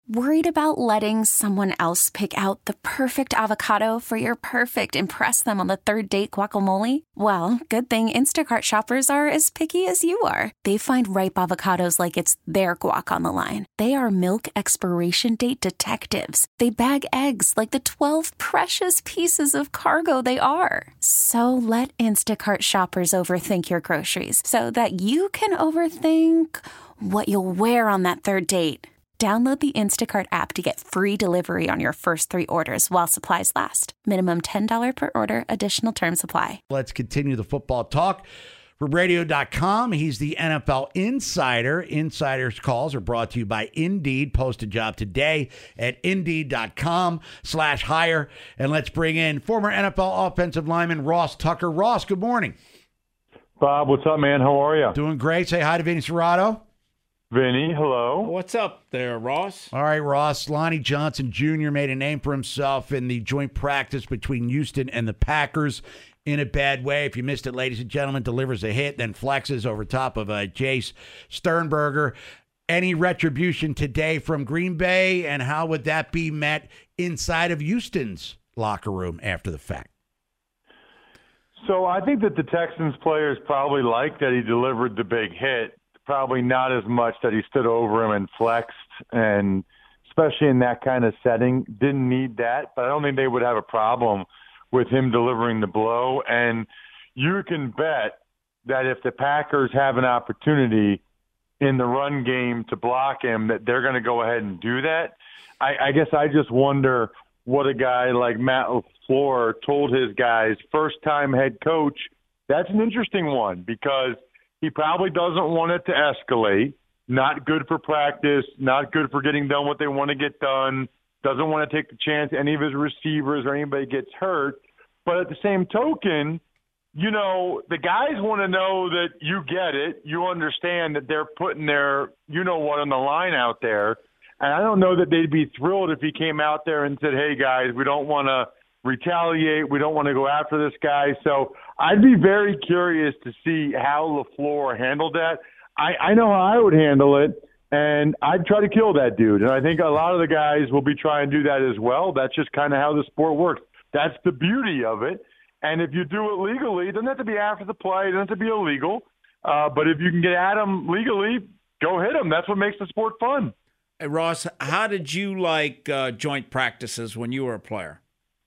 Worried about letting someone else pick out the perfect avocado for your perfect impress them on the third date guacamole? Well, good thing Instacart shoppers are as picky as you are. They find ripe avocados like it's their guac on the line. They are milk expiration date detectives. They bag eggs like the 12 precious pieces of cargo they are. So let Instacart shoppers overthink your groceries so that you can overthink what you'll wear on that third date. Download the Instacart app to get free delivery on your first 3 orders while supplies last. Minimum $10 per order. Additional terms apply. Let's continue the football talk. From Radio.com, he's the NFL Insider. Insider's calls are brought to you by Indeed. Post a job today at Indeed.com/hire. And let's bring in former NFL offensive lineman Ross Tucker. Ross, good morning. Bob, what's up, man? How are you? Doing great. Say hi to Vinny Serrato. Vinny, hello. What's up there, Ross? All right, Ross. Lonnie Johnson Jr. made a name for himself in the joint practice between Houston and the Packers in a bad way. If you missed it, ladies and gentlemen, delivers a hit, then flexes over top of Jace Sternberger. Any retribution today from Green Bay, and how would that be met inside of Houston's locker room after the fact? So I think that the Texans players probably liked that he delivered the big hit. Probably not as much that he stood over him and flexed, and especially in that kind of setting, didn't need that. But I don't think they would have a problem with him delivering the blow. And you can bet that if the Packers have an opportunity in the run game to block him, that they're going to go ahead and do that. I guess I just wonder what a guy like Matt LaFleur told his guys, first-time head coach. That's an interesting one because he probably doesn't want it to escalate. Not good for practice, not good for getting done what they want to get done, doesn't want to take the chance any of his receivers or anybody gets hurt. But at the same token, you know, the guys want to know that you get it. You understand that they're putting their you-know-what on the line out there. And I don't know that they'd be thrilled if he came out there and said, hey, guys, we don't want to retaliate. We don't want to go after this guy. So I'd be very curious to see how LaFleur handled that. I know how I would handle it, and I'd try to kill that dude. And I think a lot of the guys will be trying to do that as well. That's just kind of how the sport works. That's the beauty of it. And if you do it legally, it doesn't have to be after the play. It doesn't have to be illegal. But if you can get at him legally, go hit him. That's what makes the sport fun. Hey, Ross, how did you like joint practices when you were a player?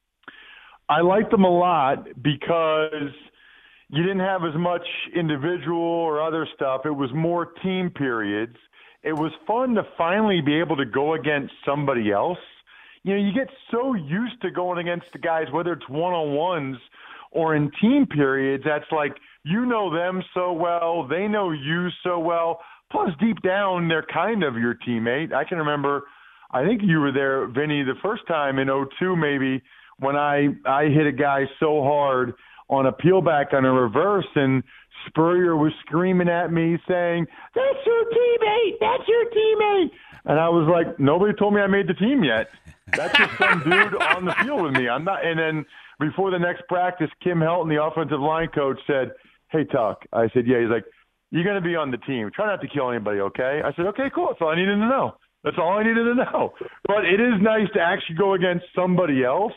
I liked them a lot because you didn't have as much individual or other stuff. It was more team periods. It was fun to finally be able to go against somebody else. You know, you get so used to going against the guys, whether it's one-on-ones or in team periods, that's like you know them so well, they know you so well. Plus, deep down, they're kind of your teammate. I can remember, I think you were there, Vinny, the first time in '02 maybe, when I hit a guy so hard on a peel back on a reverse, and Spurrier was screaming at me saying, that's your teammate, that's your teammate. And I was like, nobody told me I made the team yet. That's just some dude on the field with me. I'm not. And then before the next practice, Kim Helton, the offensive line coach, said, hey, Tuck. I said, yeah. He's like, you're going to be on the team. Try not to kill anybody, okay? I said, okay, cool. That's all I needed to know. That's all I needed to know. But it is nice to actually go against somebody else.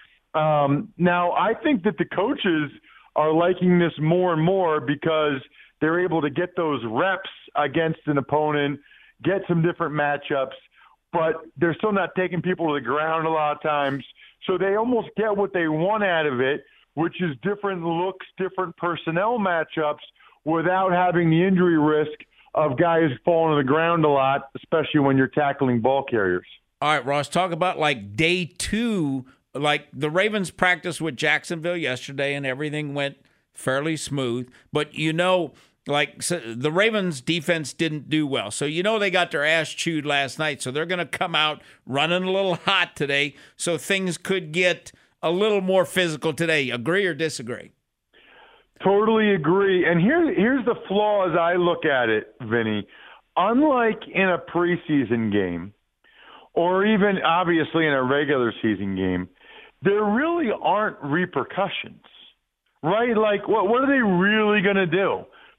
Now, I think that the coaches are liking this more and more because they're able to get those reps against an opponent, get some different matchups, but they're still not taking people to the ground a lot of times. So they almost get what they want out of it, which is different looks, different personnel matchups without having the injury risk of guys falling to the ground a lot, especially when you're tackling ball carriers. All right, Ross, talk about like day 2. Like the Ravens practiced with Jacksonville yesterday and everything went fairly smooth. But, you know, like so the Ravens defense didn't do well. So, you know, they got their ass chewed last night. So they're going to come out running a little hot today. So things could get a little more physical today. Agree or disagree? Totally agree. And here's the flaw as I look at it, Vinny. Unlike in a preseason game or even obviously in a regular season game, there really aren't repercussions, right? Like, what are they really going to do?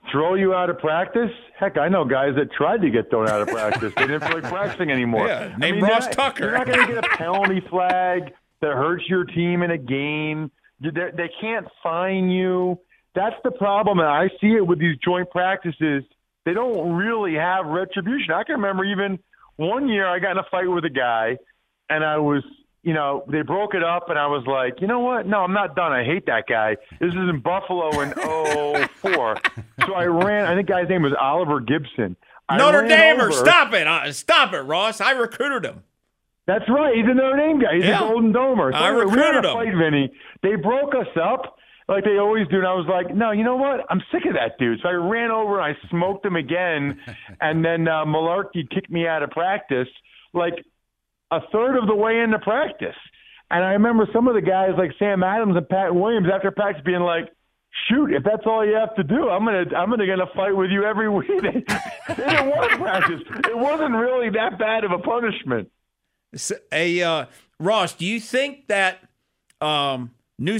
throw you out of practice? Heck, I know guys that tried to get thrown out of practice. They didn't feel like practicing anymore. Yeah, name Ross Tucker. You're not going to get a penalty flag that hurts your team in a game. They can't fine you. That's the problem, and I see it with these joint practices. They don't really have retribution. I can remember even one year I got in a fight with a guy, and I was, they broke it up, and I was like, you know what? No, I'm not done. I hate that guy. This is in Buffalo in 2004. So I ran. I think the guy's name was Oliver Gibson. Notre Damer. Stop it, Ross. I recruited him. That's right. He's a Notre Dame guy. He's a Golden Domer. So I recruited him. Fight, Vinny. They broke us up like they always do, and I was like, no, you know what? I'm sick of that dude. So I ran over and I smoked him again, and then Malarkey kicked me out of practice like a third of the way into practice. And I remember some of the guys like Sam Adams and Pat Williams after practice being like, shoot, if that's all you have to do, I'm gonna get a fight with you every week. They didn't want to practice. It wasn't really that bad of a punishment. Ross, do you think that new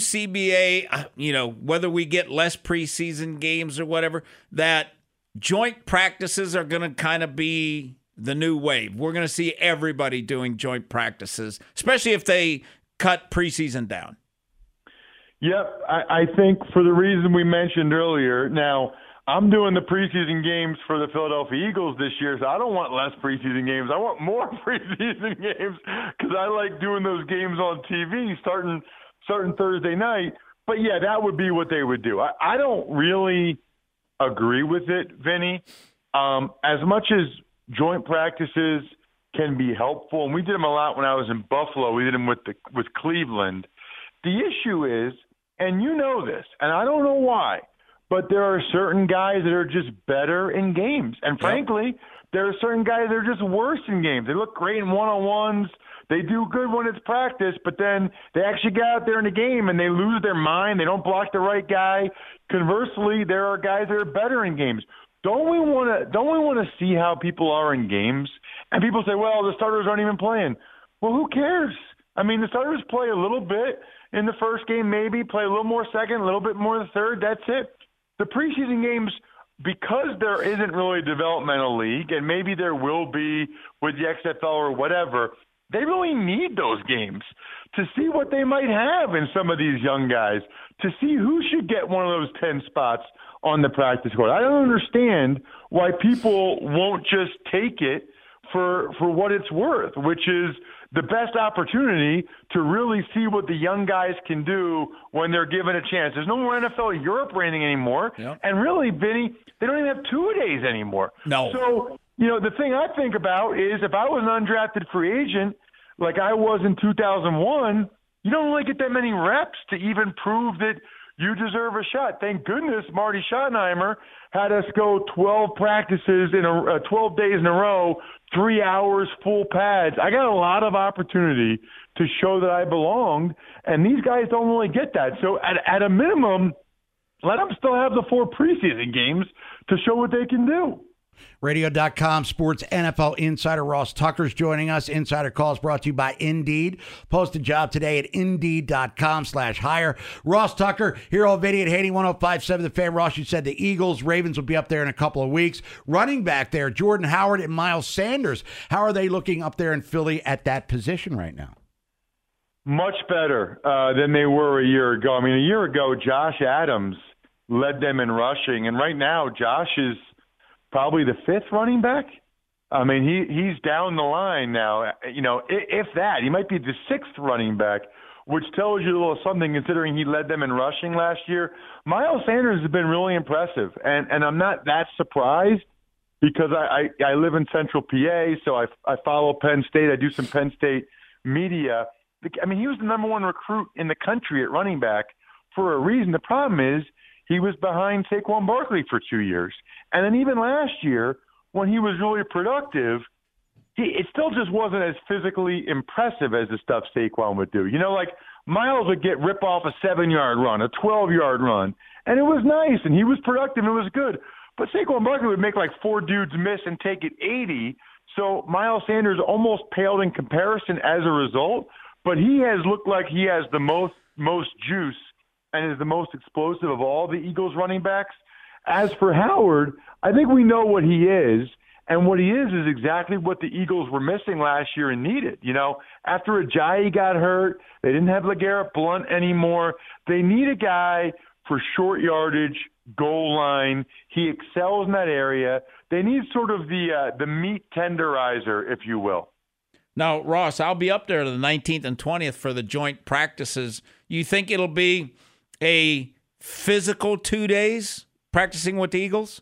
CBA, whether we get less preseason games or whatever, that joint practices are going to kind of be the new wave? We're going to see everybody doing joint practices, especially if they cut preseason down. Yep, I think for the reason we mentioned earlier. Now, I'm doing the preseason games for the Philadelphia Eagles this year, so I don't want less preseason games. I want more preseason games because I like doing those games on TV starting Thursday night. But, yeah, that would be what they would do. I don't really agree with it, Vinny. As much as joint practices can be helpful, and we did them a lot when I was in Buffalo. We did them with Cleveland. The issue is, and you know this, and I don't know why, but there are certain guys that are just better in games. And frankly, there are certain guys that are just worse in games. They look great in one-on-ones. They do good when it's practice, but then they actually get out there in the game and they lose their mind. They don't block the right guy. Conversely, there are guys that are better in games. Don't we want to see how people are in games? And people say, well, the starters aren't even playing. Well, who cares? I mean, the starters play a little bit in the first game, maybe play a little more second, a little bit more the third. That's it. The preseason games, because there isn't really a developmental league, and maybe there will be with the XFL or whatever, they really need those games to see what they might have in some of these young guys, to see who should get one of those 10 spots on the practice court. I don't understand why people won't just take it for what it's worth, which is the best opportunity to really see what the young guys can do when they're given a chance. There's no more NFL Europe rating anymore. Yep. And really, Vinny, they don't even have two-a-days anymore. No. So, the thing I think about is if I was an undrafted free agent like I was in 2001, you don't really get that many reps to even prove that you deserve a shot. Thank goodness Marty Schottenheimer had us go 12 practices 12 days in a row, 3 hours, full pads. I got a lot of opportunity to show that I belonged, and these guys don't really get that. So at a minimum, let them still have the 4 preseason games to show what they can do. Radio.com sports NFL insider Ross Tucker's joining us. Insider Calls brought to you by Indeed. Post a job today at Indeed.com/hire. Ross Tucker here on Vinny at Haney 105.7 The Fan. Ross, you said the Eagles, Ravens will be up there in a couple of weeks. Running back there, Jordan Howard and Miles Sanders. How are they looking up there in Philly at that position right now? Much better than they were a year ago. I mean, a year ago, Josh Adams led them in rushing, and right now, Josh is probably the 5th running back. I mean, he's down the line now. If that, he might be the 6th running back, which tells you a little something considering he led them in rushing last year. Miles Sanders has been really impressive, and I'm not that surprised because I live in Central PA, so I follow Penn State. I do some Penn State media. I mean, he was the number 1 recruit in the country at running back for a reason. The problem is he was behind Saquon Barkley for 2 years. And then even last year, when he was really productive, it still just wasn't as physically impressive as the stuff Saquon would do. Like Miles would rip off a 7-yard run, a 12-yard run, and it was nice, and he was productive, and it was good. But Saquon Barkley would make like 4 dudes miss and take it 80. So Miles Sanders almost paled in comparison as a result. But he has looked like he has the most juice and is the most explosive of all the Eagles running backs. As for Howard, I think we know what he is. And what he is exactly what the Eagles were missing last year and needed. You know, after Ajayi got hurt, they didn't have LeGarrette Blount anymore. They need a guy for short yardage, goal line. He excels in that area. They need sort of the meat tenderizer, if you will. Now, Ross, I'll be up there the 19th and 20th for the joint practices. You think it'll be a physical 2 days practicing with the Eagles?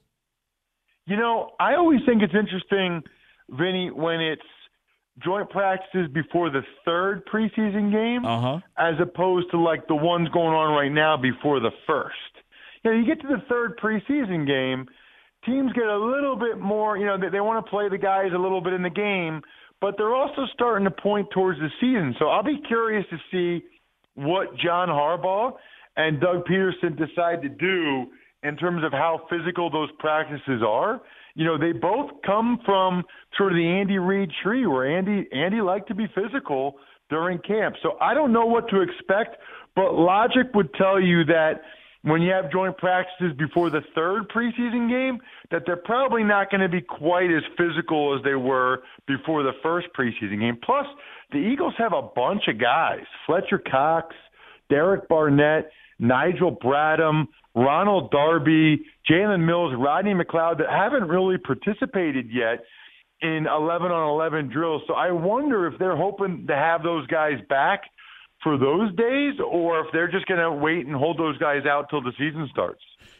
You know, I always think it's interesting, Vinny, when it's joint practices before the third preseason game as opposed to like the ones going on right now before the first. You know, you get to the third preseason game, teams get a little bit more, you know, they want to play the guys a little bit in the game, but they're also starting to point towards the season. So I'll be curious to see what John Harbaugh and Doug Peterson decide to do in terms of how physical those practices are. You know, they both come from sort of the Andy Reid tree where Andy liked to be physical during camp. So I don't know what to expect, but logic would tell you that when you have joint practices before the third preseason game, that they're probably not going to be quite as physical as they were before the first preseason game. Plus, the Eagles have a bunch of guys, Fletcher Cox, Derek Barnett, Nigel Bradham, Ronald Darby, Jalen Mills, Rodney McLeod that haven't really participated yet in 11-on-11 drills. So I wonder if they're hoping to have those guys back for those days or if they're just going to wait and hold those guys out till the season starts.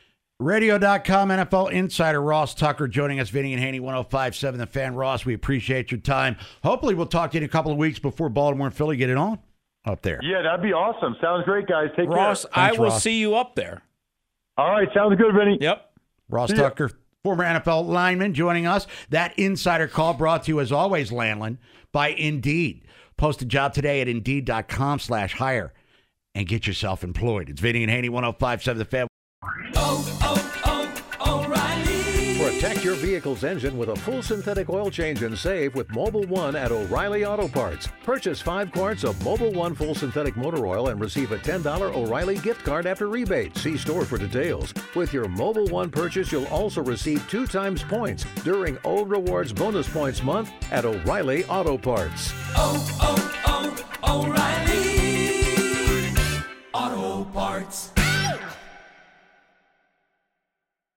Radio.com NFL insider Ross Tucker joining us, Vinny and Haney, 105.7 The Fan. Ross, we appreciate your time. Hopefully we'll talk to you in a couple of weeks before Baltimore and Philly get it on up there. Yeah, that'd be awesome. Sounds great, guys. Take care. Ross, I will see you up there. All right, sounds good, Vinny. Yep. Ross Tucker, former NFL lineman, joining us. That insider call brought to you, as always, Landland, by Indeed. Post a job today at Indeed.com/hire and get yourself employed. It's Vinny and Haney, 105.7 The Fan. O'Reilly. Protect your vehicle's engine with a full synthetic oil change and save with Mobil 1 at O'Reilly Auto Parts. Purchase 5 quarts of Mobil 1 full synthetic motor oil and receive a $10 O'Reilly gift card after rebate. See store for details. With your Mobil 1 purchase, you'll also receive 2 times points during O Rewards Bonus Points Month at O'Reilly Auto Parts. O'Reilly Auto Parts.